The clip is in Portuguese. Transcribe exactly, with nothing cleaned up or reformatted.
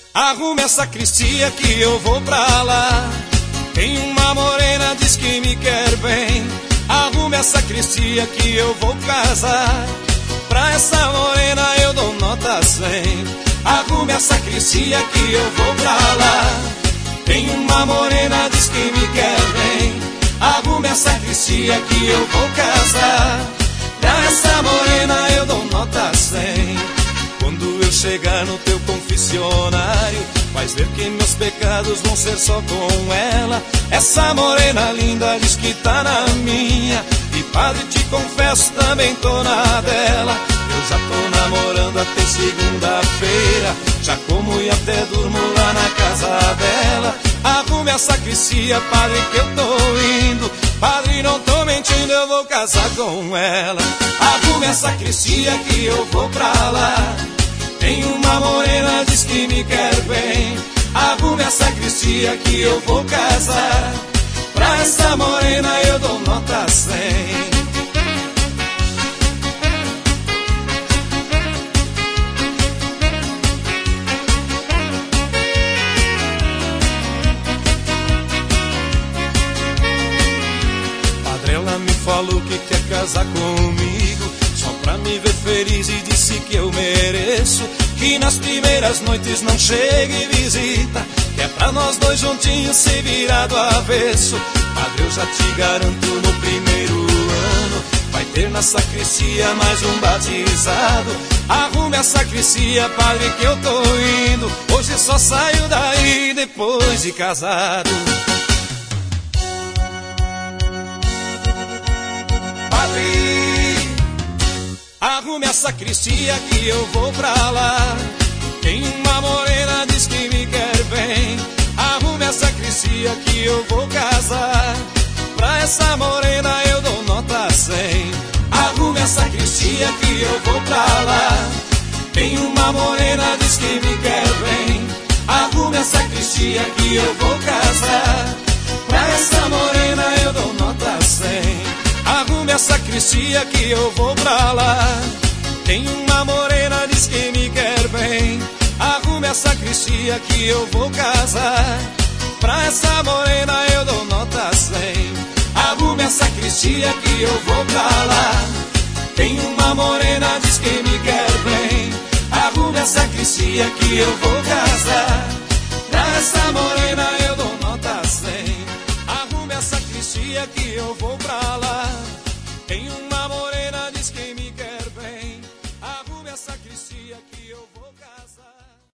Arrume essa sacristia que eu vou pra lá. Tem uma morena, diz que me quer bem. Arrume essa sacristia que eu vou casar. Pra essa morena eu dou nota cem. Arrume essa sacristia que eu vou pra lá. Tem uma morena, diz que me quer bem. Arrume essa sacristia que eu vou casar. Pra essa morena eu dou nota cem. Quando eu chegar no teu confessionário, vais ver que meus pecados vão ser só com ela. Essa morena linda diz que tá na minha. E padre, te confesso, também tô na dela. Eu já tô namorando até segunda-feira. Já como e até durmo lá na casa dela. Arrume a sacristia, padre, que eu tô indo. Padre, não tô mentindo, eu vou casar com ela. Arrume a sacristia que eu vou pra lá. Tem uma morena, diz que me quer bem. Arrume a sacristia que eu vou casar. Pra essa morena eu dou nota cem. Ela me falou que quer casar comigo, só pra me ver feliz, e disse que eu mereço. Que nas primeiras noites não chega e visita, que é pra nós dois juntinhos se virar do avesso. Padre, eu já te garanto, no primeiro ano vai ter na sacristia mais um batizado. Arrume a sacristia, padre, que eu tô indo. Hoje só saio daí depois de casado. Arrume a sacristia que eu vou pra lá. Tem uma morena, diz que me quer bem. Arrume a sacristia que eu vou casar. Pra essa morena eu dou nota cem. Arrume a sacristia que eu vou pra lá. Tem uma morena, diz que me quer bem. Arrume a sacristia que eu vou casar. Pra essa morena eu dou nota cem. Arrume a sacristia que eu vou pra lá. Tem uma morena, diz que me quer bem. Arrume a sacristia que eu vou casar. Pra essa morena eu dou nota cem. Arrume a sacristia que eu vou pra lá. Tem uma morena, diz que me quer bem. Arrume a sacristia que eu vou casar. Pra essa morena eu dou nota cem. Arrume a sacristia que eu vou pra lá. Tem uma morena, diz que me quer bem. Arrume a sacristia que eu vou casar.